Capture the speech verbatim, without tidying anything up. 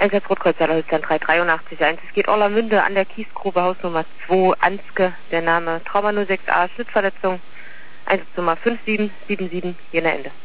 Einsatz Rotkreuzerler Holstein drei drei acht eins. Es geht Orlamünde an der Kiesgrube, Hausnummer zwei, Anske, der Name Trauma null sechs a, Schnittverletzung, Einsatznummer fünf sieben sieben sieben, Jena Ende.